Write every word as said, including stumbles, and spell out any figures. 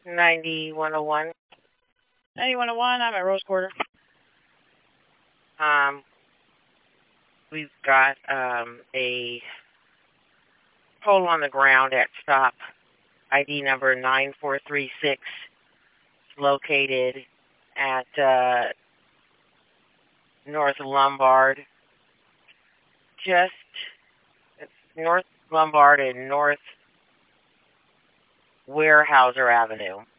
ninety-one oh one. ninety-one oh one, I'm at Rose Quarter. Um, we've got um, a pole on the ground at stop I D number nine four three six, located at uh, North Lombard, just it's North Lombard and North Weyerhaeuser Avenue.